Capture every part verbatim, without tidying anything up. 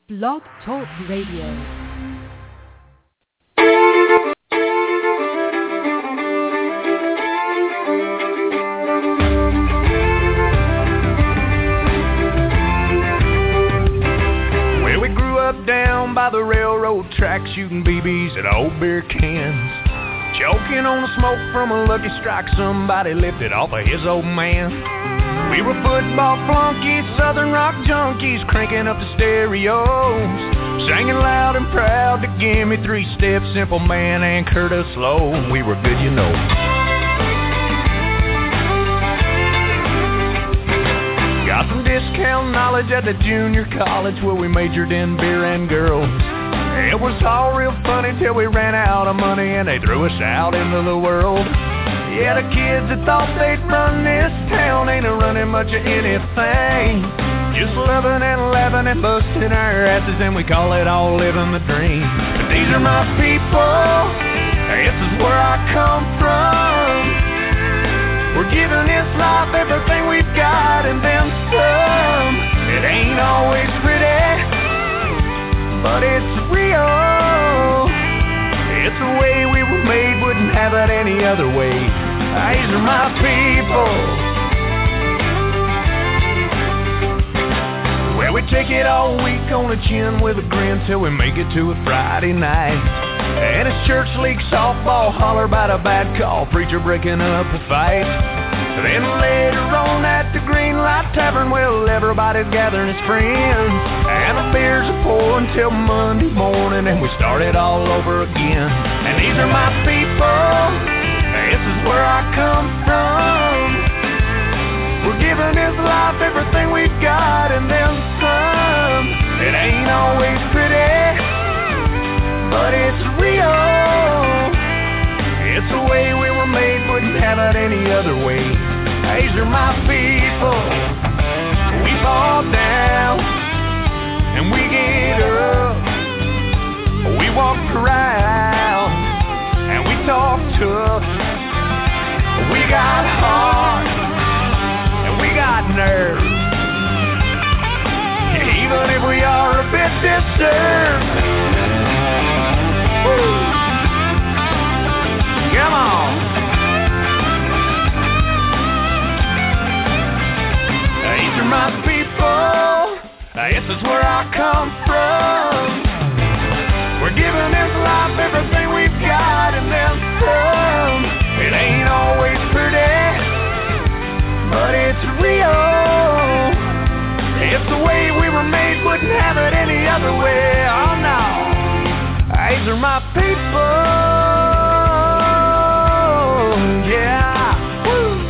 Blog Talk Radio. Down by the railroad track, shooting B Bs at old beer cans, choking on the smoke from a Lucky Strike somebody lifted off of his old man. We were football flunkies, southern rock junkies, cranking up the stereos, singing loud and proud to Give Me Three Steps, Simple Man, and Curtis Low. We were good, you know. Got some discount knowledge at the junior college where we majored in beer and girls. It was all real funny till we ran out of money and they threw us out into the world. Yeah, the kids that thought they'd run this town ain't a running much of anything. Just loving and laughing and busting our asses, and we call it all living the dream. But these are my people, this is where I come from. We're giving this life everything we've got and then some. It ain't always pretty, but it's real. It's the way we were made, wouldn't have it any other way. These are my people. Well, we take it all week on the chin with a grin till we make it to a Friday night. And it's church league softball, holler about a bad call, preacher breaking up a fight. Then later on at the Green Light Tavern, well, everybody's gathering as friends, and the beers are pouring till Monday morning, and we start it all over again. And these are my people, this is where I come from. We're giving this life everything we've got and then some. It ain't always pretty, but it's real. It's the way we were made, wouldn't have it any other way. These are my people. We fall down and we get up. We walk proud and we talk tough. We got heart and we got nerve. Even if we are a bit disturbed. Woo. Come on. These are my people. This is where I come from. We're giving this life everything we've got and then some. It ain't always pretty, but it's real. It's the way we were made, wouldn't have it any other way. Oh no. These are my people. Yeah. Woo.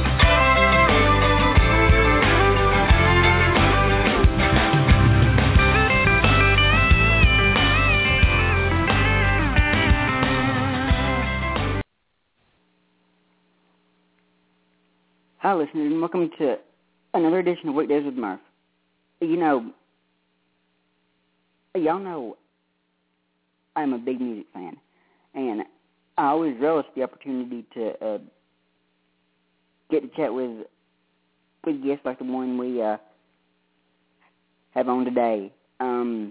Hi, listeners, and welcome to another edition of Weekdays with Murph. You know, y'all know I'm a big music fan, and I always relish the opportunity to uh, get to chat with with guests like the one we uh, have on today. Um,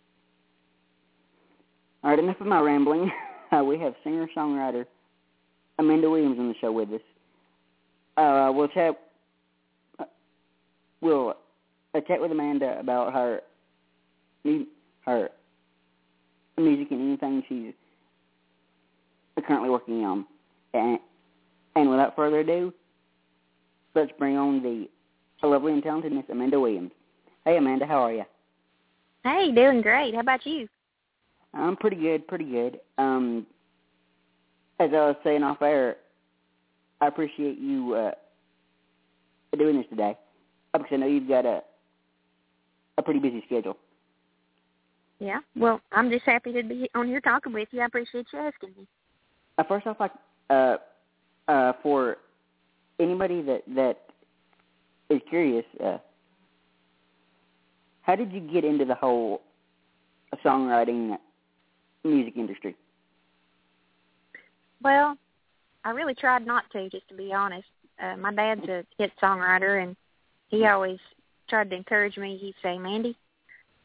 all right, enough of my rambling. uh, we have singer-songwriter Amanda Williams on the show with us. Uh, we'll chat. Uh, we'll uh, chat with Amanda about her her music and anything she's currently working on. And, and without further ado, let's bring on the lovely and talented Miss Amanda Williams. Hey, Amanda, how are you? Hey, doing great. How about you? I'm pretty good, pretty good. Um, as I was saying off air, I appreciate you uh, doing this today, because I know you've got a a pretty busy schedule. Yeah, well, I'm just happy to be on here talking with you. I appreciate you asking me. Uh, first off, like, uh, uh, for anybody that, that is curious, uh, how did you get into the whole songwriting music industry? Well, I really tried not to, just to be honest. Uh, my dad's a hit songwriter, and he always tried to encourage me. He'd say, Mandy,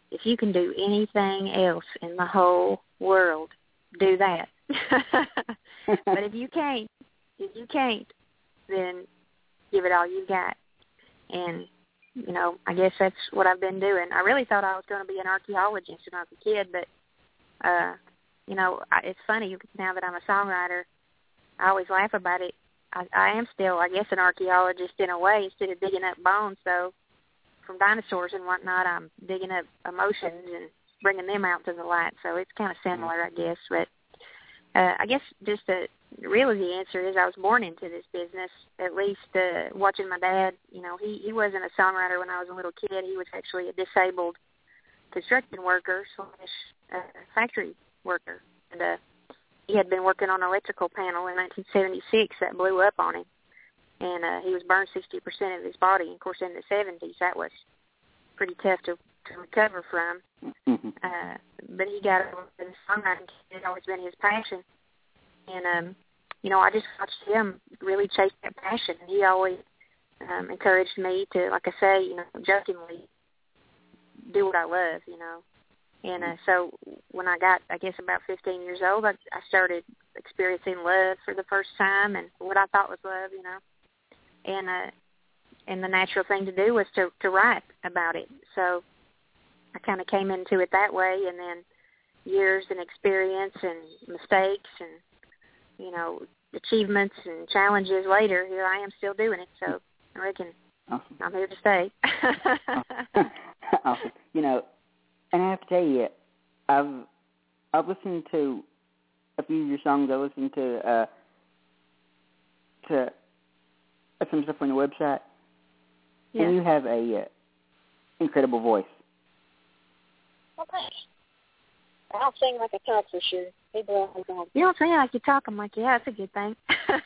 if you can do anything else in the whole world, do that. But if you can't, if you can't, then give it all you've got. And, you know, I guess that's what I've been doing. I really thought I was going to be an archaeologist when I was a kid, but, uh, you know, I, it's funny now that I'm a songwriter, I always laugh about it. I, I am still, I guess, an archaeologist in a way. Instead of digging up bones, so from dinosaurs and whatnot, I'm digging up emotions and bringing them out to the light. So it's kind of similar, I guess. But uh, I guess just the really the answer is I was born into this business. At least uh, watching my dad, you know, he he wasn't a songwriter when I was a little kid. He was actually a disabled construction worker slash uh, factory worker, and uh, he had been working on an electrical panel in nineteen seventy-six that blew up on him, and uh, he was burned sixty percent of his body. And of course, in the seventies, that was pretty tough to, to recover from. Mm-hmm. Uh, but he got over the songwriting. It had always been his passion, and um, you know, I just watched him really chase that passion. He always um, encouraged me to, like I say, you know, jokingly do what I love, you know. And uh, so when I got, I guess, about fifteen years old, I, I started experiencing love for the first time and what I thought was love, you know. And uh, and the natural thing to do was to, to write about it. So I kind of came into it that way, and then years and experience and mistakes and, you know, achievements and challenges later, here I am still doing it. So I reckon awesome. I'm here to stay. Awesome. Awesome. You know, and I have to tell you, I've I've listened to a few of your songs. I listened to uh, to some stuff on your website, yeah. and you have a uh, incredible voice. Well, thanks. I don't sing like I talk for sure. People always go, you don't sing like you talk. I'm like, yeah, that's a good thing.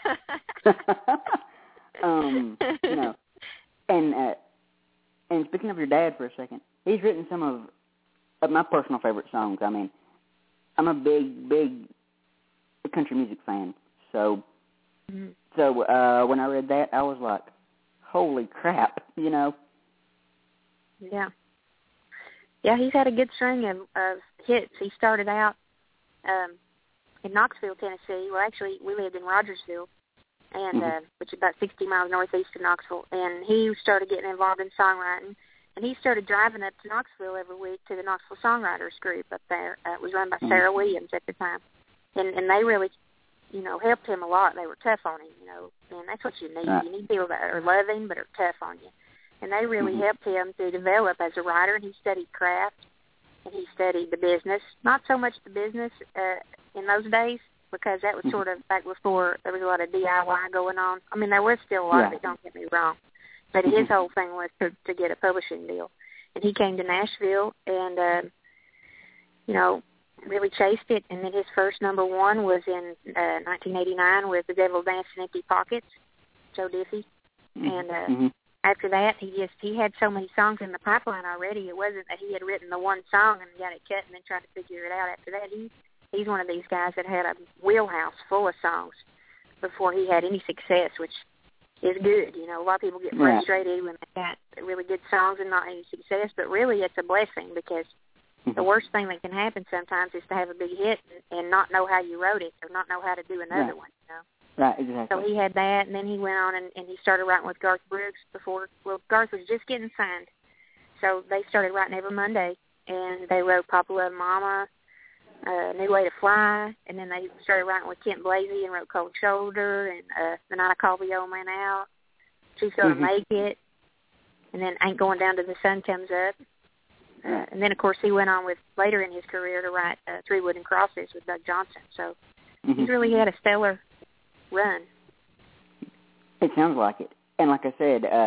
um, you know, and uh, and speaking of your dad for a second, he's written some of of my personal favorite songs. I mean, I'm a big, big country music fan. So, mm-hmm. so uh, when I read that, I was like, holy crap, you know? Yeah. Yeah, he's had a good string of, of hits. He started out um, in Knoxville, Tennessee. Well, actually, we lived in Rogersville, and mm-hmm. uh, which is about sixty miles northeast of Knoxville. And he started getting involved in songwriting. And he started driving up to Knoxville every week to the Knoxville Songwriters group up there. Uh, it was run by mm-hmm. Sarah Williams at the time. And and they really, you know, helped him a lot. They were tough on him, you know. And that's what you need. Right. You need people that are loving but are tough on you. And they really mm-hmm. helped him to develop as a writer. And he studied craft, and he studied the business. Not so much the business uh, in those days, because that was mm-hmm. sort of back before there was a lot of D I Y going on. I mean, there was still a lot yeah. of it, don't get me wrong. But his whole thing was to, to get a publishing deal. And he came to Nashville and, uh, you know, really chased it. And then his first number one was in uh, nineteen eighty-nine with The Devil Danced in Empty Pockets, Joe Diffie. Mm-hmm. And uh, mm-hmm. after that, he just he had so many songs in the pipeline already. It wasn't that he had written the one song and got it cut and then tried to figure it out after that. He He's one of these guys that had a wheelhouse full of songs before he had any success, which is good. You know, a lot of people get frustrated yeah. when they got really good songs and not any success, but really it's a blessing, because mm-hmm. the worst thing that can happen sometimes is to have a big hit and, and not know how you wrote it or not know how to do another right. one, you know. Right, exactly. So he had that, and then he went on and, and he started writing with Garth Brooks before, well, Garth was just getting signed. So they started writing every Monday, and they wrote Papa Love Mama, Uh, New Way to Fly, and then they started writing with Kent Blasey and wrote Cold Shoulder and uh, The Night I Called the Old Man Out, She's Gonna mm-hmm. Make It, and then Ain't Going Down Till the Sun Comes Up. Uh, and then, of course, he went on with later in his career to write uh, Three Wooden Crosses with Doug Johnson. So mm-hmm. he's really had a stellar run. It sounds like it. And like I said, uh,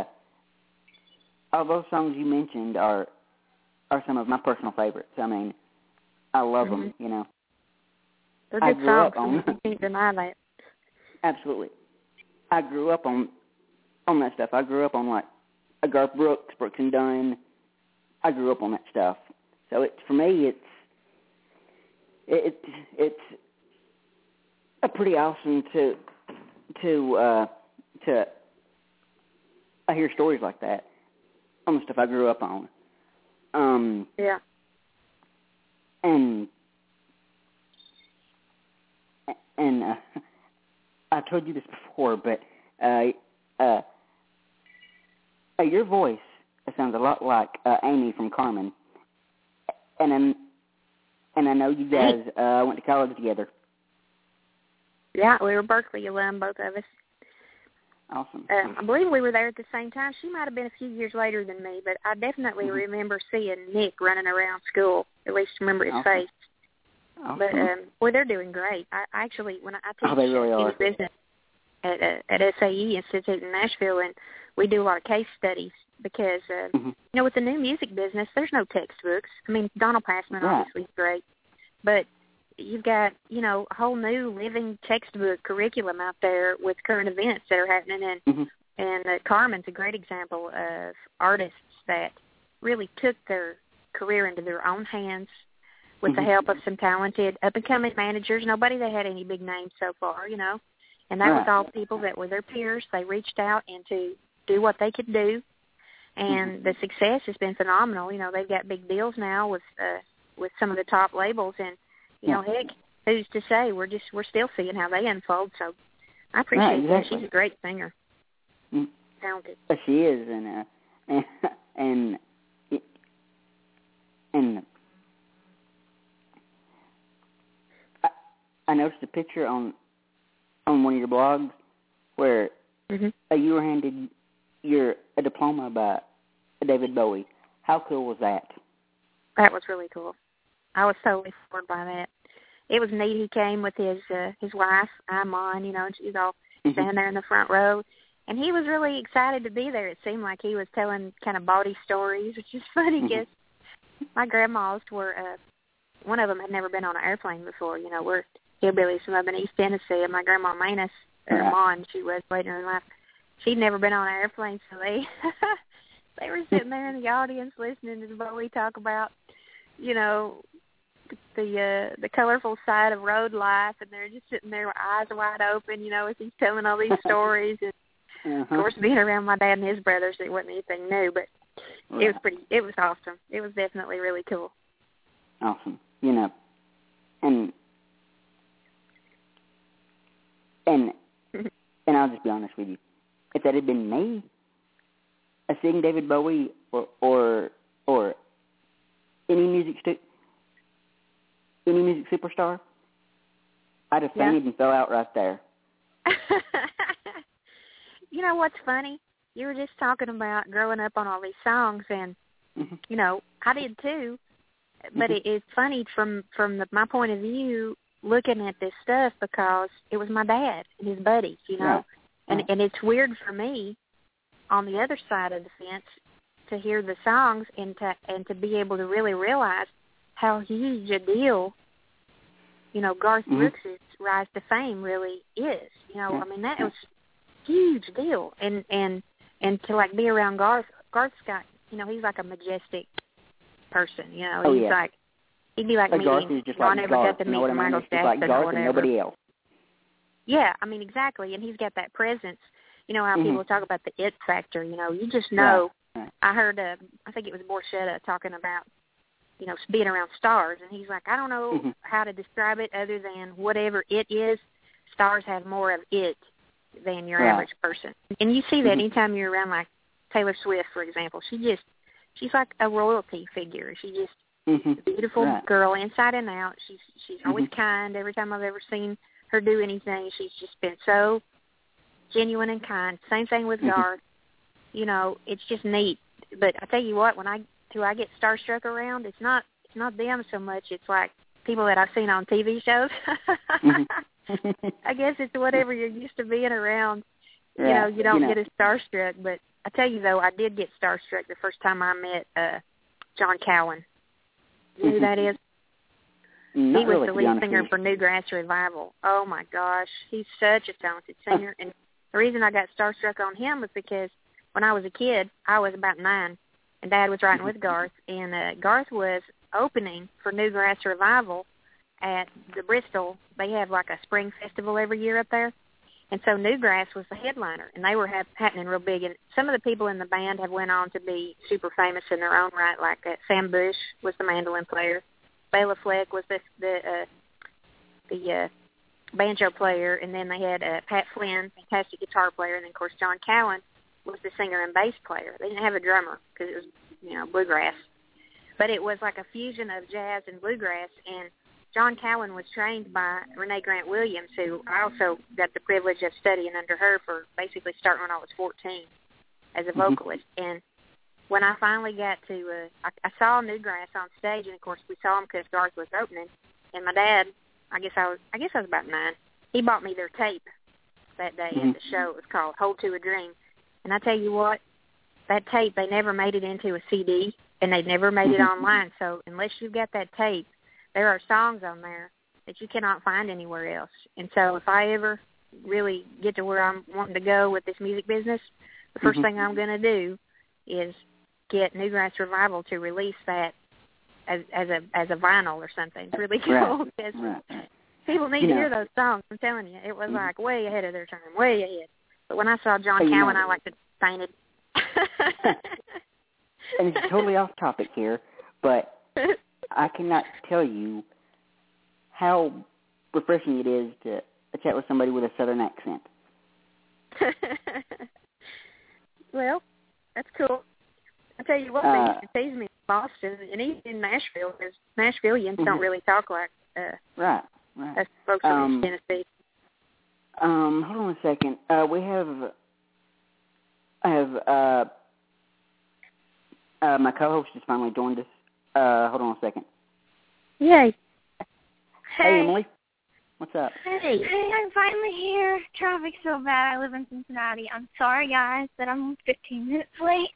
all those songs you mentioned are are some of my personal favorites. I mean, I love mm-hmm. them, you know. They're I good grew songs, up on, you can't deny that. Absolutely. I grew up on on that stuff. I grew up on, like, a Garth Brooks, Brooks and Dunn. I grew up on that stuff. So it, for me, it's it, it's a pretty awesome to to uh, to I hear stories like that on the stuff I grew up on. Um, yeah. and and uh, I told you this before, but uh, uh, uh, your voice sounds a lot like uh, Amy from Carmen, and I'm, and I know you guys uh, went to college together. Yeah, we were Berkeley alum, both of us. Awesome. Uh, I believe we were there at the same time. She might have been a few years later than me, but I definitely mm-hmm. remember seeing Nick running aroround school. At least remember his awesome. face. Awesome. But um, boy, they're doing great. I actually, when I, I teach oh, they really are. business at uh, at S A E Institute in Nashville, and we do a lot of case studies because uh, mm-hmm. you know, with the new music business, there's no textbooks. I mean, Donald Passman right. obviously is great, but you've got, you know, a whole new living textbook curriculum out there with current events that are happening. And, mm-hmm. and uh, Carmen's a great example of artists that really took their career into their own hands with mm-hmm. the help of some talented up-and-coming managers. Nobody that had any big names so far, you know. And that right. was all people that were their peers. They reached out and to do what they could do. And mm-hmm. the success has been phenomenal. You know, they've got big deals now with uh, with some of the top labels. And you know, heck, who's to say? We're just we're still seeing how they unfold. So I appreciate right, exactly. that. She's a great singer, mm. talented. She is, and uh, and and and I, I noticed a picture on on one of your blogs where mm-hmm. uh, you were handed your a diploma by David Bowie. How cool was that? That was really cool. I was totally floored by that. It was neat. He came with his uh, his wife, Iman, you know, and she's all mm-hmm. standing there in the front row. And he was really excited to be there. It seemed like he was telling kind of bawdy stories, which is funny because mm-hmm. my grandmas were, uh, one of them had never been on an airplane before. You know, we're hillbillies from up in East Tennessee, and my grandma Manus, or right. Mon, she was later in life, she'd never been on an airplane, so they they were sitting there in the audience listening to Bowie talk about, you know, the uh, the colorful side of road life, and they're just sitting there with eyes wide open, you know, as he's telling all these stories. And uh-huh. of course, being around my dad and his brothers, it wasn't anything new, but right. it was pretty. It was awesome. It was definitely really cool. Awesome, you know, and and and I'll just be honest with you. If that had been me, uh, seeing David Bowie or or or any music stu- any music superstar, I'd have yeah. fainted and fell out right there. You know what's funny? You were just talking about growing up on all these songs, and mm-hmm. you know I did too. But mm-hmm. it, it's funny from from the, my point of view, looking at this stuff, because it was my dad and his buddies, you know, right. and right. and it's weird for me on the other side of the fence to hear the songs and to and to be able to really realize how huge a deal, you know, Garth mm-hmm. Brooks' rise to fame really is. You know, yeah. I mean, that yeah. was a huge deal. And, and, and to, like, be around Garth, Garth's got, you know, he's like a majestic person, you know. Oh, he's yeah. like, he'd be like but me. Garth is just Ron like ever Garth, got to you know meet what I mean? Michael It's just Jackson like or Garth whatever. and nobody else. Yeah, I mean, exactly. And he's got that presence. You know how mm-hmm. people talk about the it factor, you know. You just know. Right. Right. I heard, uh, I think it was Borchetta talking about, you know, being around stars. And he's like, I don't know mm-hmm. how to describe it other than whatever it is, stars have more of it than your right. average person. And you see that mm-hmm. anytime you're around, like Taylor Swift, for example. She just, she's like a royalty figure. She just, mm-hmm. a beautiful right. girl inside and out. She's she's mm-hmm. always kind. Every time I've ever seen her do anything, she's just been so genuine and kind. Same thing with mm-hmm. Garth. You know, it's just neat. But I tell you what, when I who I get starstruck around, it's not it's not them so much. It's like people that I've seen on T V shows. mm-hmm. I guess it's whatever you're used to being around. Right. You know, you don't you know. get as starstruck. But I tell you though, I did get starstruck the first time I met uh, John Cowan. You know who that is? Not he was really, the to be lead honest singer with for Newgrass Revival. Oh my gosh, he's such a talented singer. And the reason I got starstruck on him was because when I was a kid, I was about nine, and Dad was riding with Garth, and uh, Garth was opening for Newgrass Revival at the Bristol. They have like a spring festival every year up there, and so Newgrass was the headliner, and they were ha- happening real big. And some of the people in the band have went on to be super famous in their own right, like uh, Sam Bush was the mandolin player. Bela Fleck was the the uh, the uh, banjo player, and then they had uh, Pat Flynn, fantastic guitar player, and then of course John Cowan was the singer and bass player. They didn't have a drummer because it was, you know, bluegrass, but it was like a fusion of jazz and bluegrass. And John Cowan was trained by Renee Grant Williams, who I also got the privilege of studying under her for basically starting when I was fourteen as a vocalist. Mm-hmm. And when I finally got to, uh, I, I saw Newgrass on stage, and of course we saw him because Garth was opening. And my dad, I guess I was, I guess I was about nine. He bought me their tape that day mm-hmm. at the show. It was called "Hold to a Dream," and I tell you what, that tape, they never made it into a C D, and they never made mm-hmm. it online. So unless you've got that tape, there are songs on there that you cannot find anywhere else. And so if I ever really get to where I'm wanting to go with this music business, the first mm-hmm. thing I'm going to do is get Newgrass Revival to release that as, as a as a vinyl or something. It's really cool because right. right. people need you to know. hear those songs. I'm telling you, it was mm-hmm. like way ahead of their time, way ahead. But when I saw John hey, Cowan, I like to fainted. And it's totally off topic here, but I cannot tell you how refreshing it is to chat with somebody with a Southern accent. Well, that's cool. I tell you what, uh, they used to tease me in Boston and even in Nashville, because Nashvilleians mm-hmm. don't really talk like uh, right, right. us folks um, from Tennessee. Um, hold on a second. Uh, we have, I have, uh, uh, my co-host has finally joined us. Uh, hold on a second. Yay. Hey, hey Emily. What's up? Hey. Hey, I'm finally here. Traffic's so bad. I live in Cincinnati. I'm sorry, guys, that I'm fifteen minutes late.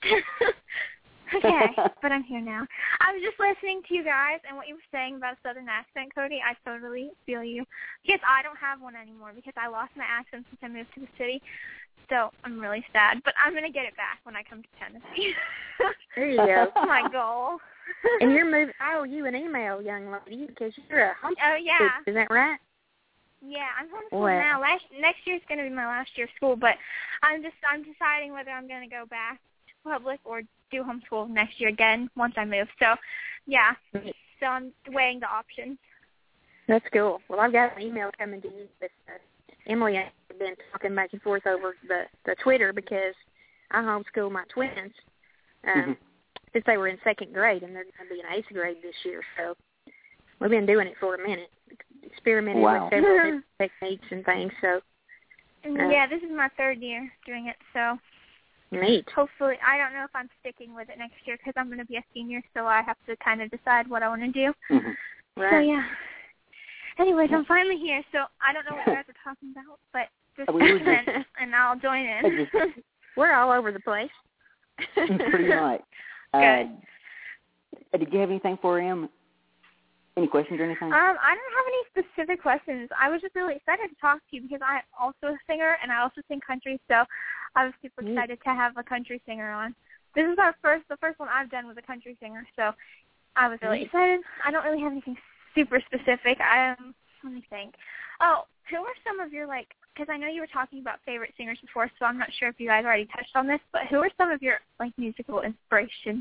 Okay, but I'm here now. I was just listening to you guys and what you were saying about a Southern accent, Cody. I totally feel you. Because I don't have one anymore because I lost my accent since I moved to the city. So I'm really sad. But I'm going to get it back when I come to Tennessee. There you go. That's my goal. And you're moving. I owe you an email, young lady, because you're a homeschool. Oh, yeah. Is that right? Yeah, I'm homeschooled now. Last, next year's going to be my last year of school, but I'm just I'm deciding whether I'm going to go back to public or do homeschool next year again once I move. So, yeah, so I'm weighing the options. That's cool. Well, I've got an email coming to you with uh, Emily and I have been talking back and forth over the, the Twitter because I homeschool my twins um, mm-hmm. since they were in second grade, and they're going to be in eighth grade this year. So we've been doing it for a minute, experimenting wow. with several different techniques and things. So uh, yeah, this is my third year doing it, so neat. Hopefully, I don't know if I'm sticking with it next year because I'm going to be a senior, so I have to kind of decide what I want to do. Mm-hmm. Right. So, yeah. Anyways, I'm finally here, so I don't know what you guys are talking about, but just we were listen, just, and I'll join in. Just, we're all over the place. Pretty much. Good. Uh, did you have anything for him? Any questions or anything? Um, I don't have any specific questions. I was just really excited to talk to you because I'm also a singer, and I also sing country, so I was super excited to have a country singer on. This is our first, the first one I've done was a country singer, so I was really excited. I don't really have anything super specific. Um, let me think. Oh, who are some of your, like, because I know you were talking about favorite singers before, so I'm not sure if you guys already touched on this, but who are some of your, like, musical inspirations?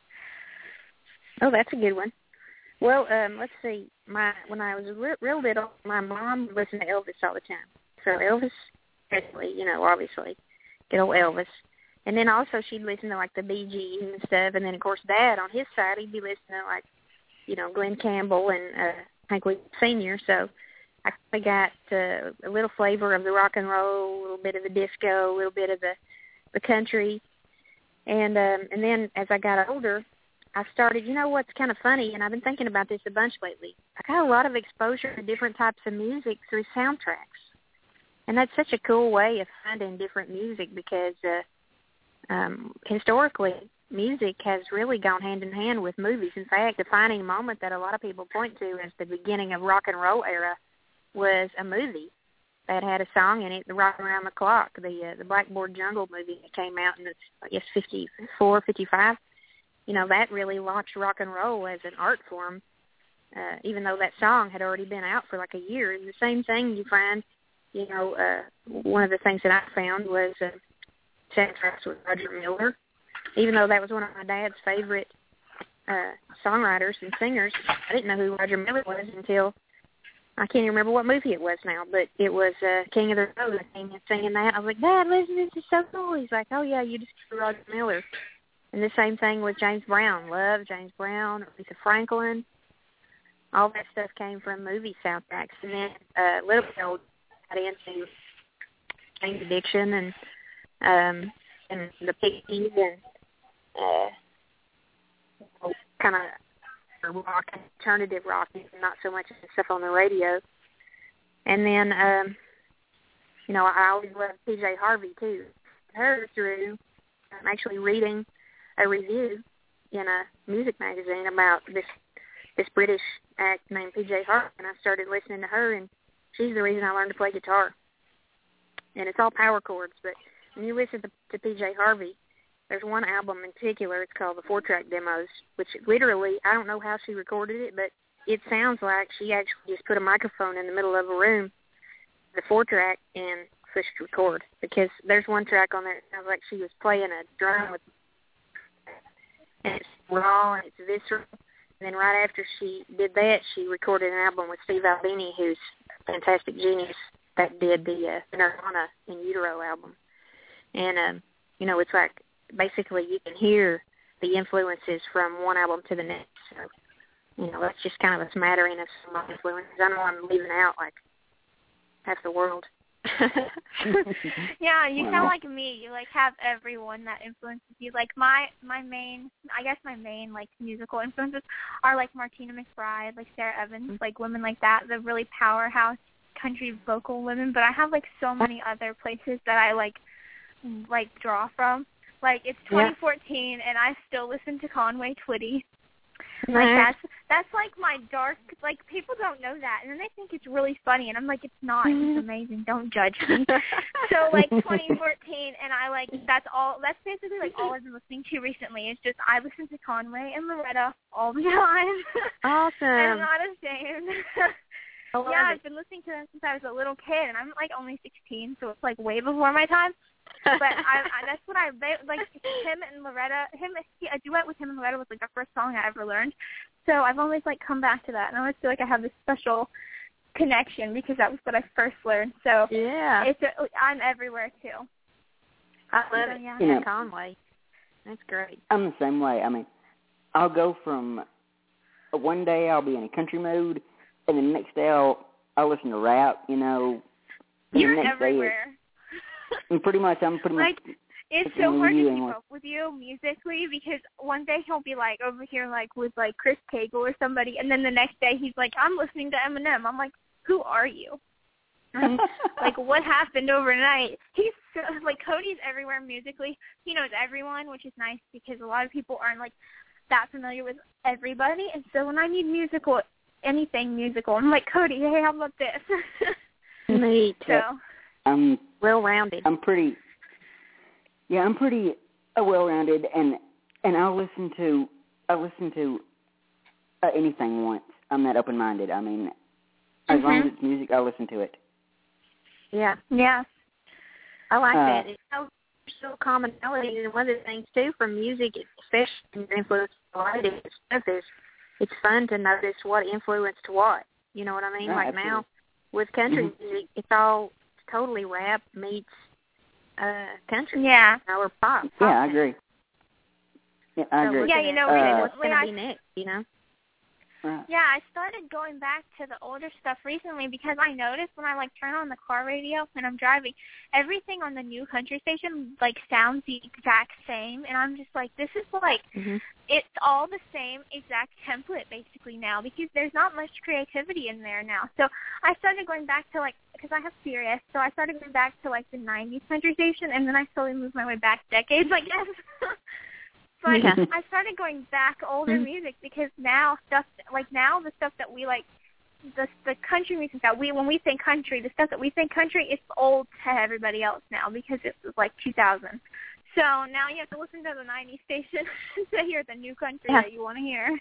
Oh, that's a good one. Well, um, let's see. My when I was real, real little, my mom listened to Elvis all the time. So Elvis, especially, you know, obviously, good old Elvis. And then also she'd listen to, like, the Bee Gees and stuff. And then, of course, Dad, on his side, he'd be listening to, like, you know, Glenn Campbell and uh, Hank Williams Senior So I got uh, a little flavor of the rock and roll, a little bit of the disco, a little bit of the, the country. And um, and then as I got older, I started, you know what's kind of funny, and I've been thinking about this a bunch lately. I got a lot of exposure to different types of music through soundtracks. And that's such a cool way of finding different music because uh, um, historically, music has really gone hand in hand with movies. In fact, the defining moment that a lot of people point to as the beginning of rock and roll era was a movie that had a song in it, The Rock Around the Clock, the uh, the Blackboard Jungle movie that came out in, I guess, fifty-four, fifty-five. You know, that really launched rock and roll as an art form, uh, even though that song had already been out for like a year. And the same thing you find, you know, uh, one of the things that I found was uh, soundtracks with Roger Miller. Even though that was one of my dad's favorite uh, songwriters and singers. I didn't know who Roger Miller was until I can't even remember what movie it was now, but it was uh, King of the Road. I came in singing that. I was like, Dad, listen, this is so cool. He's like, oh, yeah, you just hear Roger Miller. And the same thing with James Brown. Love James Brown, Aretha Franklin. All that stuff came from movie soundtracks. And then uh, a little bit old got into James Addiction and um, and the Pixies and uh, kind of rock, alternative rock, not so much stuff on the radio. And then, um, you know, I always loved P J Harvey, too. Her through I'm actually reading a review in a music magazine about this this British act named P J Harvey, and I started listening to her, and she's the reason I learned to play guitar. And it's all power chords, but when you listen to, to P J Harvey, there's one album in particular, it's called the Four-Track Demos, which literally, I don't know how she recorded it, but it sounds like she actually just put a microphone in the middle of a room, the four-track, and pushed record, because there's one track on there that sounds like she was playing a drum with, and it's raw and it's visceral. And then right after she did that, she recorded an album with Steve Albini, who's a fantastic genius that did the uh, Nirvana In Utero album. And, um, you know, it's like basically you can hear the influences from one album to the next. So, you know, that's just kind of a smattering of some influences. I know I'm leaving out like half the world. Yeah, you sound like me. You like have everyone that influences you. Like my my main, I guess my main like musical influences are like Martina McBride, like Sarah Evans, like women like that, the really powerhouse country vocal women. But I have like so many other places that I like like draw from. Like it's twenty fourteen yeah. and I still listen to Conway Twitty. Like that's that's like my dark, like people don't know that, and then they think it's really funny, and I'm like, it's not. It's amazing. Don't judge me. So like twenty fourteen, and I like that's all. That's basically like all I've been listening to recently. It's just I listen to Conway and Loretta all the time. Awesome. And I'm not ashamed. Yeah, it. I've been listening to them since I was a little kid, and I'm like only sixteen, so it's like way before my time. But I, I, that's what I they, like. Him and Loretta, him a duet with him and Loretta was like the first song I ever learned. So I've always like come back to that, and I always feel like I have this special connection because that was what I first learned. So yeah, it's a, I'm everywhere too. I love so, it. Yeah, you know, Conway, that's great. I'm the same way. I mean, I'll go from one day I'll be in a country mood, and the next day I'll I'll listen to rap. You know, you're the next everywhere. Day And pretty much, I'm pretty like, much. It's so hard to keep up with you musically because one day he'll be like over here like with like Chris Cagle or somebody, and then the next day he's like, I'm listening to Eminem. I'm like, who are you? Like, what happened overnight? He's so, like Cody's everywhere musically. He knows everyone, which is nice because a lot of people aren't like that familiar with everybody. And so when I need musical, anything musical, I'm like, Cody, hey, how about this? Me too. So. I'm well-rounded. I'm pretty, yeah, I'm pretty uh, well-rounded, and and I'll listen to I'll listen to uh, anything once. I'm that open-minded. I mean, as mm-hmm. long as it's music, I'll listen to it. Yeah, yeah, I like uh, that. It's so, so commonality, and one of the things too from music, especially influence a lot of different stuff, is it's fun to notice what influenced what. You know what I mean? Yeah, like absolutely. now with country mm-hmm. music, it's all totally rap meets uh, country. Yeah. Or pop. Yeah, I agree. Yeah, I so agree. Yeah, you know, uh, what's going to I, be next, you know? Right. Yeah, I started going back to the older stuff recently because I noticed when I like turn on the car radio and I'm driving, everything on the new country station like sounds the exact same, and I'm just like, this is like, mm-hmm. it's all the same exact template basically now because there's not much creativity in there now. So I started going back to like, because I have Sirius, so I started going back to like the nineties country station, and then I slowly moved my way back decades, I guess. But yeah. I started going back older mm-hmm. music because now stuff like now the stuff that we like the the country music that we when we think country, the stuff that we think country, it's old to everybody else now because it was like two thousand. So now you have to listen to the nineties station to hear the new country yeah. that you want to hear.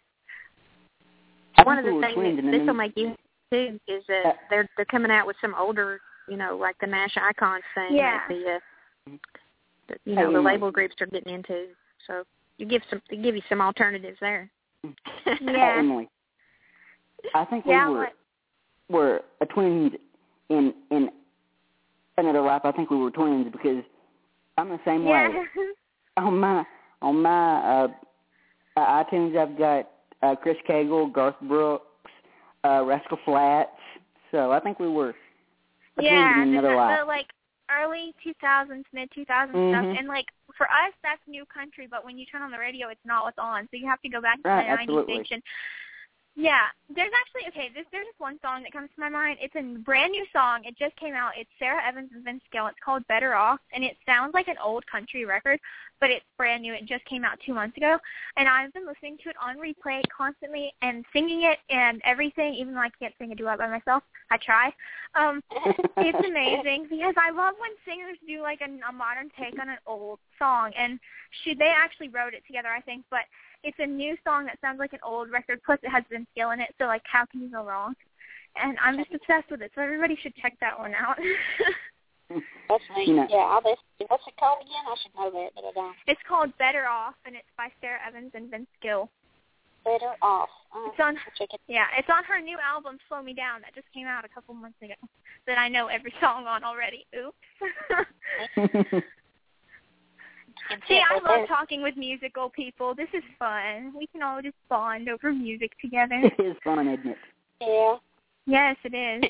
One of the things that this will make you too is that uh, they're they're coming out with some older, you know, like the Nash Icons thing yeah. that the, uh, the you know hey, the label groups are getting into. So you give some they give you some alternatives there. Yeah. Uh, Emily, I think yeah, we were what? were a twins in in another life. I think we were twins because I'm the same yeah. way. On my on my uh, uh, iTunes, I've got uh, Chris Cagle, Garth Brooks, uh, Rascal Flatts. So I think we were a yeah, twins in another the, life. the, like, early two thousands, mid two thousands Mm-hmm. stuff. And, like, for us, that's new country, but when you turn on the radio, it's not what's on. So you have to go back to Right, the nineties absolutely. station. Yeah, there's actually, okay, this, there's just one song that comes to my mind. It's a brand new song. It just came out. It's Sarah Evans and Vince Gill. It's called Better Off, and it sounds like an old country record, but it's brand new. It just came out two months ago, and I've been listening to it on replay constantly and singing it and everything, even though I can't sing a duet by myself. I try. Um, it's amazing because I love when singers do, like, a, a modern take on an old song, and she, they actually wrote it together, I think, but it's a new song that sounds like an old record, plus it has Vince Gill in it, so, like, how can you go wrong? And I'm just obsessed with it, so everybody should check that one out. That's neat. You know, Yeah, I'll listen. What's it called again? I should know that, but I don't. It's called Better Off, and it's by Sarah Evans and Vince Gill. Better Off. Uh, It's on, I'll check it. yeah, it's on her new album, Slow Me Down, that just came out a couple months ago, that I know every song on already. Oops. See, I love talking with musical people. This is fun. We can all just bond over music together. It is fun, isn't it? Yeah. Yes, it is.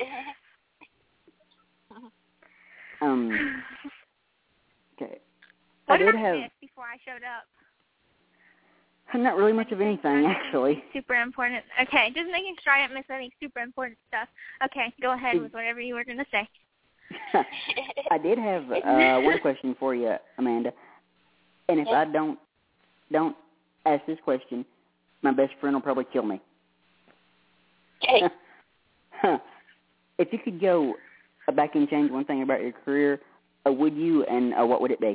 Um. Okay. What I did did I have miss before I showed up? not really much of anything, actually. Super important. Okay, just making sure I didn't miss any super important stuff. Okay, go ahead with whatever you were going to say. I did have uh, one question for you, Amanda. And if I don't don't ask this question, my best friend will probably kill me. Okay. If you could go back and change one thing about your career, uh, would you, and uh, what would it be?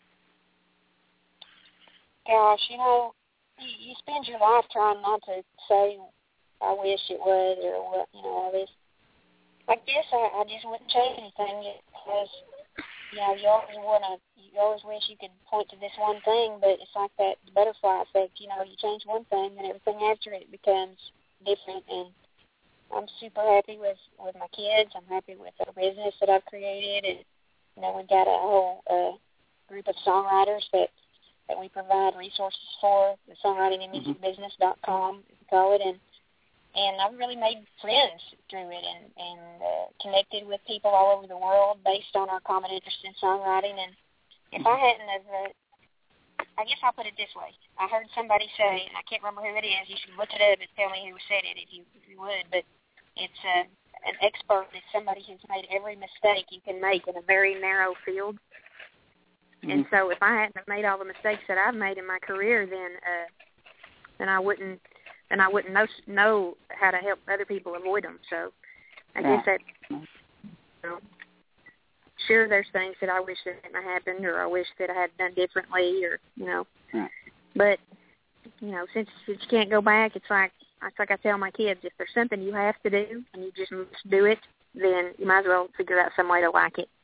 Gosh, you know, you, you spend your life trying not to say, I wish it was, or what, you know, all this. I guess I, I just wouldn't change anything because, you know, you always want to, you always wish you could point to this one thing, but it's like that butterfly effect. You know, you change one thing and everything after it becomes different. And I'm super happy with, with my kids. I'm happy with the business that I've created. And, you know, we've got a whole uh, group of songwriters that, that we provide resources for, the songwriting and music business dot com, we call it. And, and I've really made friends through it and, and uh, connected with people all over the world based on our common interest in songwriting. And if I hadn't have, uh, I guess I'll put it this way. I heard somebody say, and I can't remember who it is, you should look it up and tell me who said it if you, if you would, but it's uh, an expert is somebody who's made every mistake you can make in a very narrow field. Mm-hmm. And so if I hadn't have made all the mistakes that I've made in my career, then uh, then I wouldn't then I wouldn't know know how to help other people avoid them. So I yeah. guess that, you know, sure, there's things that I wish that hadn't happened, or I wish that I had done differently, or you know. Right. But you know, since, since you can't go back, it's like it's like I tell my kids: if there's something you have to do and you just must do it, then you might as well figure out some way to like it.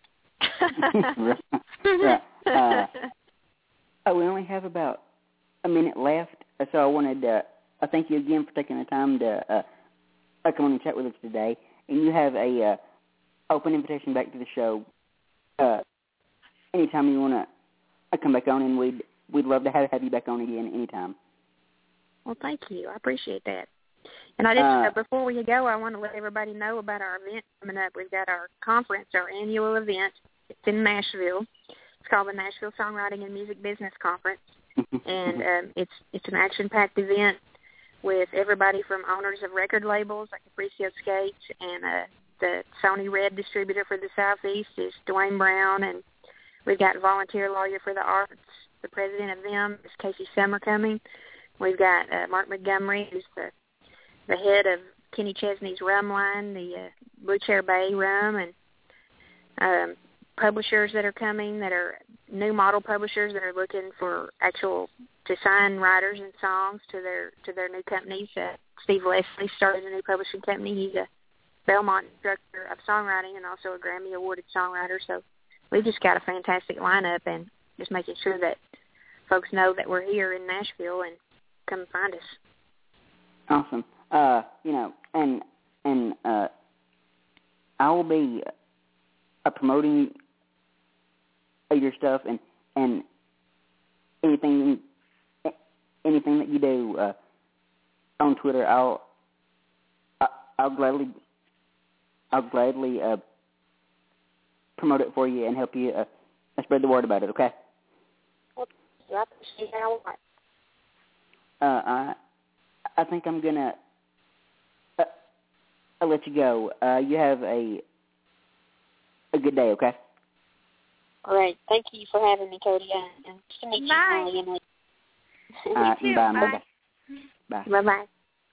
Right. Uh, oh, we only have about a minute left, so I wanted to uh, thank you again for taking the time to uh, come on and chat with us today. And you have a uh, open invitation back to the show uh, anytime you want to uh, come back on, and we'd we'd love to have have you back on again anytime. Well, thank you. I appreciate that. And I just uh, uh, before we go, I want to let everybody know about our event coming up. We've got our conference, our annual event. It's in Nashville. It's called the Nashville Songwriting and Music Business Conference, and um, it's it's an action-packed event with everybody from owners of record labels like Capriccio Skates, and uh, the Sony Red distributor for the Southeast is Dwayne Brown, and we've got Volunteer Lawyer for the Arts, the president of them is Casey Summer coming. We've got uh, Mark Montgomery, who's the the head of Kenny Chesney's rum line, the uh, Blue Chair Bay rum, and um, publishers that are coming that are new model publishers that are looking for actual to sign writers and songs to their to their new companies. Uh, Steve Leslie started a new publishing company. He's a Belmont instructor of songwriting and also a Grammy awarded songwriter. So we've just got a fantastic lineup, and just making sure that folks know that we're here in Nashville and come find us. Awesome. Uh, you know, and and uh, I will be uh, promoting your stuff and and anything anything that you do uh, on Twitter. I'll I'll gladly I'll gladly uh, promote it for you and help you uh, spread the word about it. Okay. Well, I appreciate that a lot. Uh, I I think I'm gonna uh, I'll let you go. Uh, you have a a good day. Okay. All right. Thank you for having me, Cody. And to meet Bye. you, Emily. Uh, too. bye. Bye. Bye. Bye bye.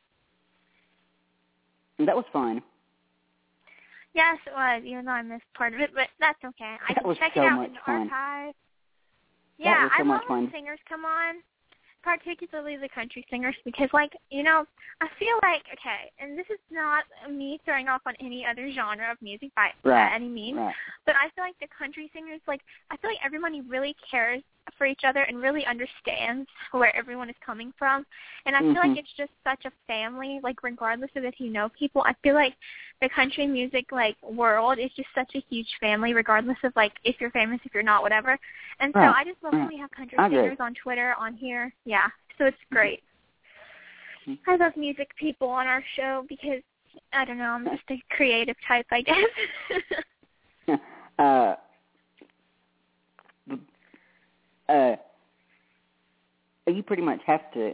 That was fun. Yes, it was, even though I missed part of it, but that's okay. I That can was check so it out much in the fun. archive. That Yeah, was so I much love when fun. singers come on, particularly the country singers, because, like, you know, I feel like, okay, and this is not me throwing off on any other genre of music by, Right. by any means, Right. but I feel like the country singers, like, I feel like everybody really cares for each other and really understands where everyone is coming from. And I feel Mhm. like it's just such a family, like, regardless of if you know people. I feel like the country music, like, world is just such a huge family, regardless of, like, if you're famous, if you're not, whatever. And so Right. I just love Right. when we have country I agree. singers on Twitter, on here. Yeah, so it's great. Mm-hmm. I love music people on our show because, I don't know, I'm just a creative type, I guess. uh, uh, you pretty much have to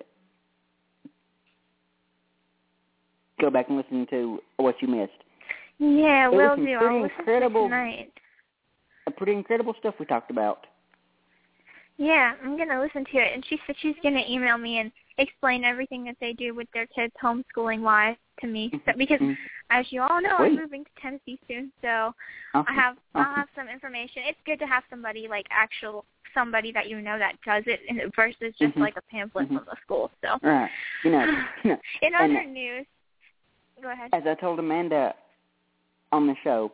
go back and listen to what you missed. Yeah, It was will some do. pretty I'll listen incredible- to it tonight. A pretty incredible stuff we talked about. Yeah, I'm going to listen to it. And she said she's going to email me and explain everything that they do with their kids homeschooling-wise to me. So, because, Mhm. as you all know, Sweet. I'm moving to Tennessee soon, so Awesome. I have, I'll Awesome. have some information. It's good to have somebody, like, actual, somebody that you know that does it and- versus just, Mhm. like, a pamphlet Mhm. from the school. So, Right. You know, you know, in and- other news, go ahead. as I told Amanda on the show,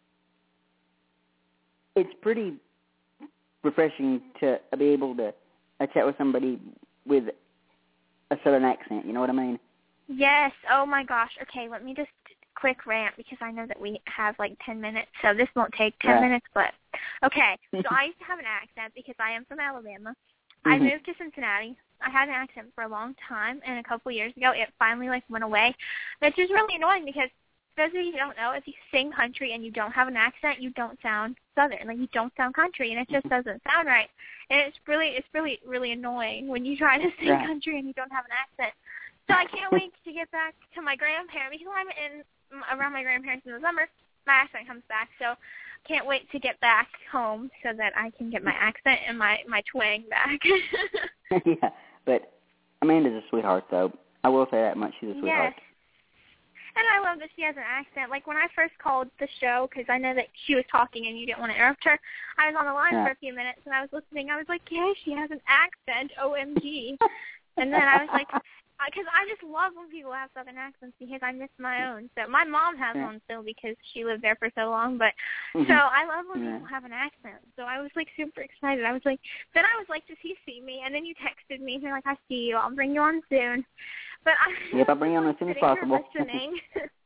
it's pretty refreshing to be able to uh, chat with somebody with a southern accent. You know what I mean? Yes. Oh my gosh. Okay, let me just quick rant because I know that we have like ten minutes, so this won't take ten Right. minutes. But okay, so I used to have an accent because I am from Alabama. I Mhm. moved to Cincinnati. I had an accent for a long time, and a couple of years ago, it finally like went away. Which is really annoying because those of you who don't know, if you sing country and you don't have an accent, you don't sound southern. Like you don't sound country, and it just doesn't sound right. And it's really, it's really, really annoying when you try to sing Right. country and you don't have an accent. So I can't wait to get back to my grandparents because I'm in around my grandparents in the summer. My accent comes back, so can't wait to get back home so that I can get my accent and my my twang back. Yeah, but Amanda's a sweetheart, though. I will say that much. She's a sweetheart. Yes. And I love that she has an accent. Like, when I first called the show, because I know that she was talking and you didn't want to interrupt her, I was on the line Yeah. for a few minutes, and I was listening. I was like, yeah, she has an accent, O M G. And then I was like, because I just love when people have southern accents because I miss my own. So my mom has Yeah. one still because she lived there for so long. But Mhm. so I love when Yeah. people have an accent. So I was like super excited. I was like, then I was like, does he see me? And then you texted me and you're like, I see you. I'll bring you on soon. But I Yep, I'll bring you on as soon as sitting here possible. listening.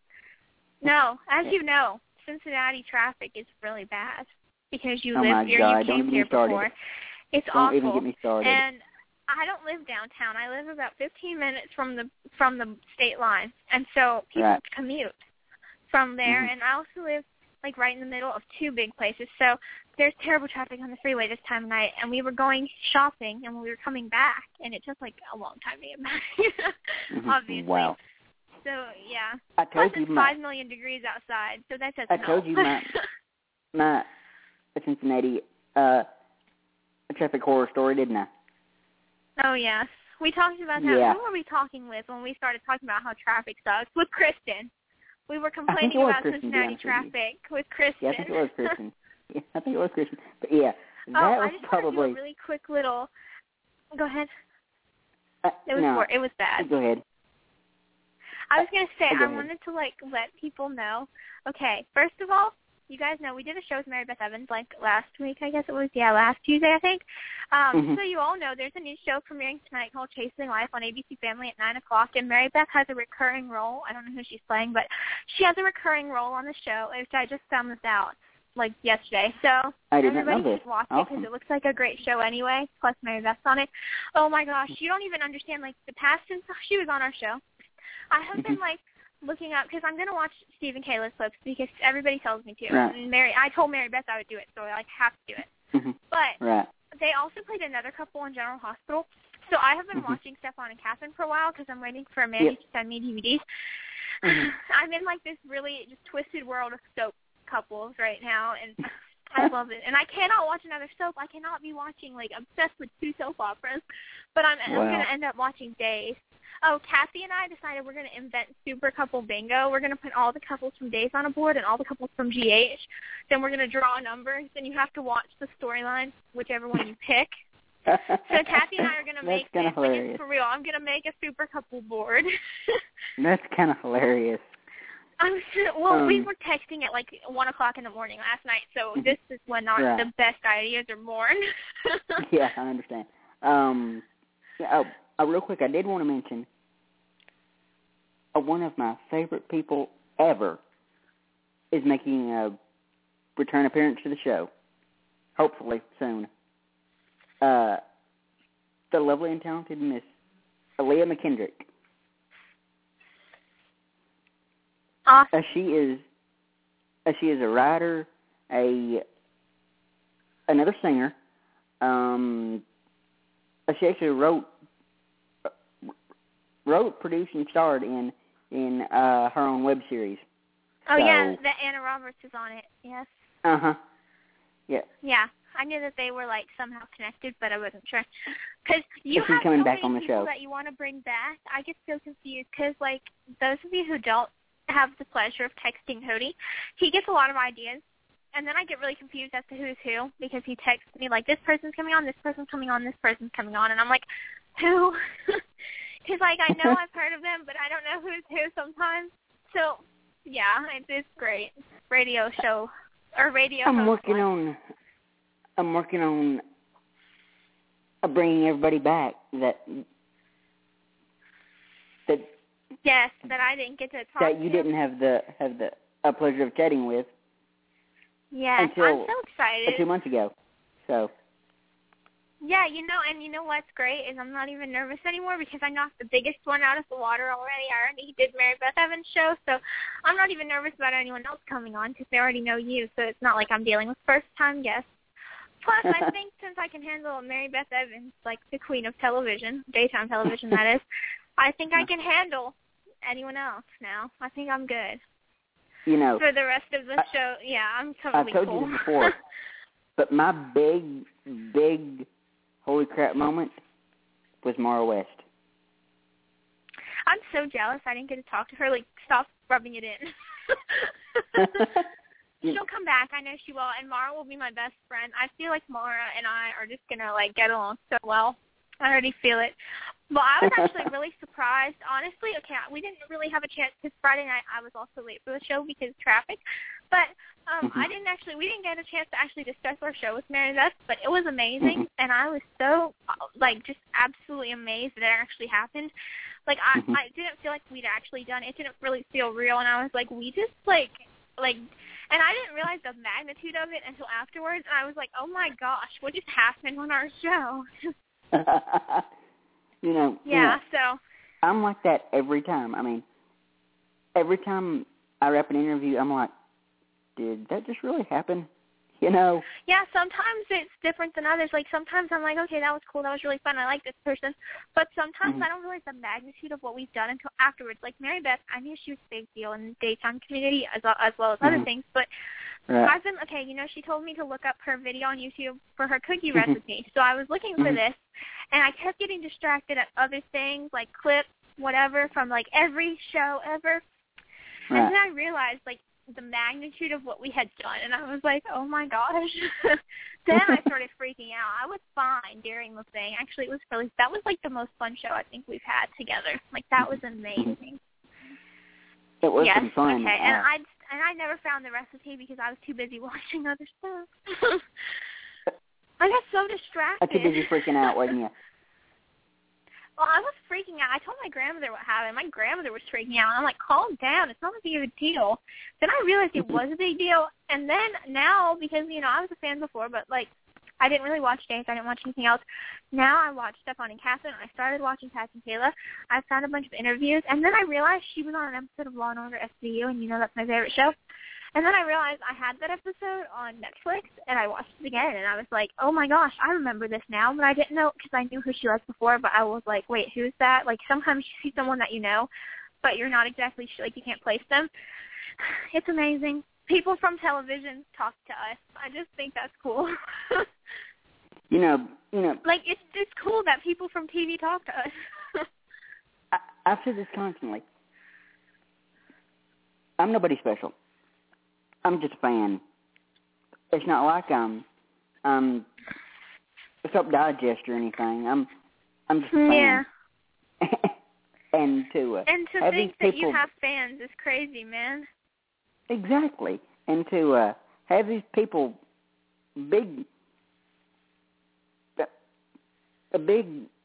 No, as you know, Cincinnati traffic is really bad because you Oh my live here, God, you don't came get me here started. before. It's Don't awful. even get me started. And I don't live downtown. I live about fifteen minutes from the from the state line, and so people Right. commute from there. Mhm. And I also live like right in the middle of two big places, so there's terrible traffic on the freeway this time of night. And we were going shopping, and we were coming back, and it took like a long time to get back. Mhm. Obviously. Wow. So yeah. I Plus told you it's my, five million degrees outside, so that doesn't I told help. you my my Cincinnati uh traffic horror story, didn't I? Oh yes, we talked about that. Yeah. Who were we talking with when we started talking about how traffic sucks? With Kristen. We were I think complaining it was about Kristen, to be Cincinnati honest with you. traffic with Kristen. Yeah, I think it was Kristen. Yeah, I think it was Kristen. But yeah, that oh, was I just probably. want to do a really quick little. Go ahead. uh, It was no, for, it was bad. Go ahead. I was gonna say Go I ahead. wanted to like let people know. Okay, first of all, you guys know we did a show with Mary Beth Evans like last week, I guess it was. Yeah, last Tuesday, I think. Um, mm-hmm. So you all know there's a new show premiering tonight called Chasing Life on A B C Family at nine o'clock, and Mary Beth has a recurring role. I don't know who she's playing, but she has a recurring role on the show, which I just found this out like yesterday. So I didn't everybody know this. should watch Awesome. it because it looks like a great show anyway, plus Mary Beth's on it. Oh, my gosh. You don't even understand, like, the past since she was on our show. I have mm-hmm. been, like, looking up, because I'm going to watch Steve and Kayla's clips because everybody tells me to. Right. And Mary, I told Mary Beth I would do it, so I, like, have to do it. Mm-hmm. But right. they also played another couple in General Hospital. So I have been mm-hmm. watching Stefan and Catherine for a while because I'm waiting for Mandy yep. to send me D V Ds. Mm-hmm. I'm in, like, this really just twisted world of soap couples right now, and I love it. And I cannot watch another soap. I cannot be watching, like, obsessed with two soap operas. But I'm, wow. I'm going to end up watching Days. Oh, Kathy and I decided we're going to invent super couple bingo. We're going to put all the couples from Days on a board and all the couples from G H. Then we're going to draw numbers, and you have to watch the storyline, whichever one you pick. So Kathy and I are going to make this. Like, it's for real. I'm going to make a super couple board. That's kind of hilarious. I'm well, um, we were texting at like one o'clock in the morning last night, so this is when our, right. the best ideas are born. Yeah, I understand. Um, oh, uh, real quick, I did want to mention uh, one of my favorite people ever is making a return appearance to the show, hopefully soon. Uh, the lovely and talented Miss Aaliyah McKendrick. Awesome. Uh, she is uh, she is a writer, a another singer. Um, uh, she actually wrote, uh, wrote, produced, and starred in in uh, her own web series. Oh so, yeah, that Anna Roberts is on it. Yes. Uh huh. Yeah. Yeah, I knew that they were like somehow connected, but I wasn't sure. Because you she's have coming so back many on the people show. that you want to bring back. I get so confused because like those of you who don't have the pleasure of texting Hody, he gets a lot of ideas, and then I get really confused as to who's who because he texts me like, this person's coming on, this person's coming on, this person's coming on, and I'm like, who? Because like I know I've heard of them, but I don't know who's who sometimes. So yeah, it's, it's great radio show or radio. I'm host working life. on. I'm working on uh, bringing everybody back that that. Yes, that I didn't get to talk that you to. didn't have the have the uh, pleasure of chatting with. Yes, until, I'm so excited. Uh, two months ago. So. Yeah, you know, and you know what's great is I'm not even nervous anymore because I knocked the biggest one out of the water already. I already did Mary Beth Evans' show, so I'm not even nervous about anyone else coming on because they already know you, so it's not like I'm dealing with first-time guests. Plus, I think since I can handle Mary Beth Evans, like the queen of television, daytime television that is, I think I can handle anyone else now. I think I'm good. You know. For the rest of the I, show, yeah, I'm totally I told cool. you this before, but my big, big holy crap moment was Mara West. I'm so jealous I didn't get to talk to her. Like, stop rubbing it in. She'll come back. I know she will. And Mara will be my best friend. I feel like Mara and I are just going to, like, get along so well. I already feel it. Well, I was actually really surprised. Honestly, okay, we didn't really have a chance because Friday night I was also late for the show because of traffic. But um, mm-hmm. I didn't actually, we didn't get a chance to actually discuss our show with Mary Beth, but it was amazing. Mm-hmm. And I was so, like, just absolutely amazed that it actually happened. Like, I, mm-hmm. I didn't feel like we'd actually done it. It didn't really feel real. And I was like, we just, like, like, and I didn't realize the magnitude of it until afterwards. And I was like, oh, my gosh, what just happened on our show? you know. Yeah, you know, so. I'm like that every time. I mean, every time I wrap an interview, I'm like, did that just really happen? You know? Yeah, sometimes it's different than others. Like, sometimes I'm like, okay, that was cool. That was really fun. I like this person. But sometimes mm-hmm. I don't realize the magnitude of what we've done until afterwards. Like, Mary Beth, I knew she was a big deal in the daytime community as well as, well as mm-hmm. other things. But right. I've been, okay, you know, she told me to look up her video on YouTube for her cookie mm-hmm. recipe. So I was looking mm-hmm. for this, and I kept getting distracted at other things, like clips, whatever, from, like, every show ever. Right. And then I realized, like, the magnitude of what we had done, and I was like, oh my gosh. Then I started freaking out. I was fine during the thing. Actually, it was really, that was like the most fun show I think we've had together. Like, that was amazing. It was yes, pretty fun. Okay, uh, and I and I I never found the recipe because I was too busy watching other stuff. I got so distracted. I'm too busy freaking out, wasn't you? Well, I was freaking out. I told my grandmother what happened. My grandmother was freaking out. I'm like, calm down. It's not a big deal. Then I realized it was a big deal. And then now, because, you know, I was a fan before, but, like, I didn't really watch Dance. I didn't watch anything else. Now I watch Stephon and Catherine. I started watching Patch and Kayla. I found a bunch of interviews. And then I realized she was on an episode of Law and Order S V U, and, you know, that's my favorite show. And then I realized I had that episode on Netflix, and I watched it again, and I was like, oh, my gosh, I remember this now. But I didn't know because I knew who she was before, but I was like, wait, who's that? Like, sometimes you see someone that you know, but you're not exactly sure, like, you can't place them. It's amazing. People from television talk to us. I just think that's cool. You know, you know. Like, it's just cool that people from T V talk to us. I, I've said this constantly. I'm nobody special. I'm just a fan. It's not like I'm, um, a Soap Digest or anything. I'm, I'm just a fan. Yeah. and to uh, and to have think these that people, you have fans is crazy, man. Exactly. And to uh, have these people, big, a big,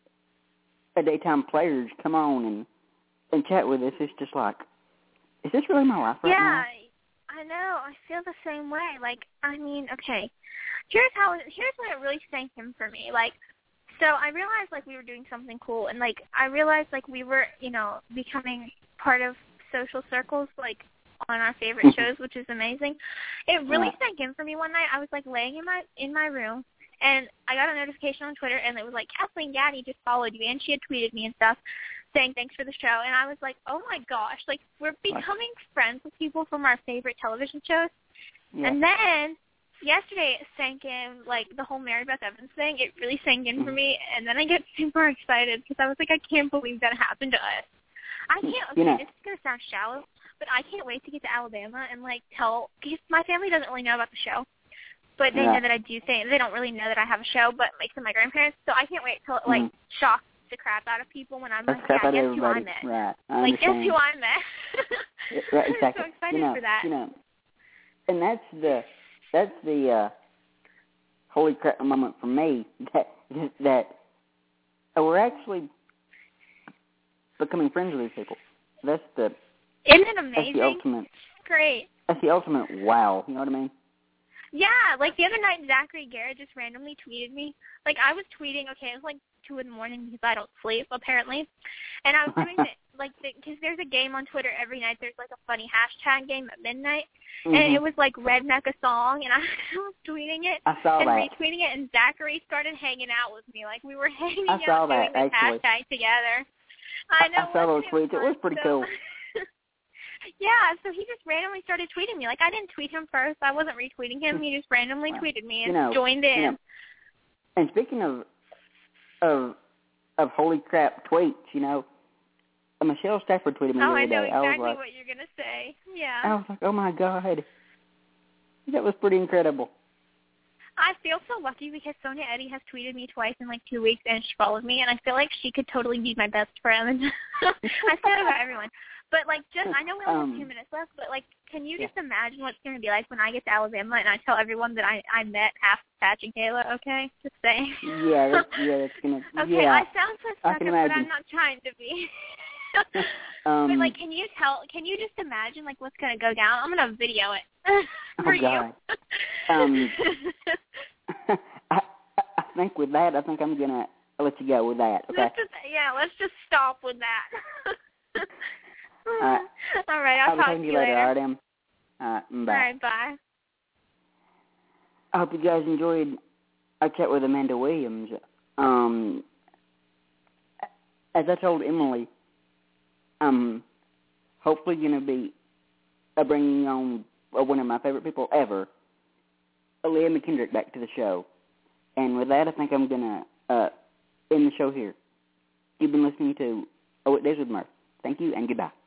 a daytime players come on and and chat with us. It's just like, is this really my life right yeah, now? I know. I feel the same way. Like, I mean, okay, here's how. Here's when it really sank in for me. Like, so I realized like we were doing something cool, and like I realized like we were, you know, becoming part of social circles, like on our favorite shows, which is amazing. It really Yeah. sank in for me one night. I was like laying in my in my room, and I got a notification on Twitter, and it was like, Kathleen Gaddy just followed you, and she had tweeted me and stuff, saying thanks for the show. And I was like, oh my gosh, like we're becoming friends with people from our favorite television shows. Yeah. And then yesterday it sank in, like the whole Mary Beth Evans thing, it really sank in for me. And then I get super excited because I was like, I can't believe that happened to us. I can't, okay, You know, this is going to sound shallow, but I can't wait to get to Alabama and like tell, because my family doesn't really know about the show. But they Yeah. know that I do think, they don't really know that I have a show, but like to my grandparents. So I can't wait till it like Mhm. shocks the crap out of people when I'm Let's like, crap yeah, out guess everybody. who I met. Right. I Like, guess understand. who I met. Right, exactly. I'm so excited you know, for that. You know, and that's the that's the uh, holy crap moment for me that that uh, we're actually becoming friends with these people. That's the Isn't it that's amazing? the ultimate. Great. That's the ultimate wow. You know what I mean? Yeah, like the other night, Zachary Garrett just randomly tweeted me. Like, I was tweeting, okay, it was like two in the morning because I don't sleep, apparently. And I was doing it, like, because there's a game on Twitter every night. There's, like, a funny hashtag game at midnight. Mm-hmm. And it was, like, Redneck a Song, and I was tweeting it I saw and that. retweeting it, and Zachary started hanging out with me. Like, we were hanging I out saw doing that, this actually. hashtag together. I know. I saw those wasn't tweets. It fun? was pretty So- cool. Yeah, so he just randomly started tweeting me. Like, I didn't tweet him first. I wasn't retweeting him. He just randomly Well, tweeted me and you know, joined in. You know, and speaking of of of holy crap tweets, you know, uh, Michelle Stafford tweeted me the oh, other I know day. exactly I was like, what you're going to say. Yeah. I was like, oh my god, that was pretty incredible. I feel so lucky because Sonia Eddy has tweeted me twice in like two weeks and she followed me, and I feel like she could totally be my best friend. I say that about everyone. But, like, just, I know we only Um, have two minutes left, but, like, can you yeah. just imagine what it's going to be like when I get to Alabama and I tell everyone that I, I met half Patch and Kayla, okay? Just saying. Yeah, that's, yeah, that's gonna. Okay, yeah, I sound so I stuck can up, but imagine. I'm not trying to be. um, but, like, can you tell, can you just imagine, like, what's going to go down? I'm going to video it for oh god. you. um, I, I think with that, I think I'm gonna let you go with that. Okay. Let's just, yeah, let's just stop with that. Uh, all right, I'll, I'll be talk talking to you you later. later. All right, Em. Uh, bye. All right, bye. I hope you guys enjoyed our chat with Amanda Williams. Um, as I told Emily, I'm hopefully going to be uh, bringing on uh, one of my favorite people ever, Leah McKendrick, back to the show. And with that, I think I'm going to uh, end the show here. You've been listening to Oh It Days with Murph. Thank you and goodbye.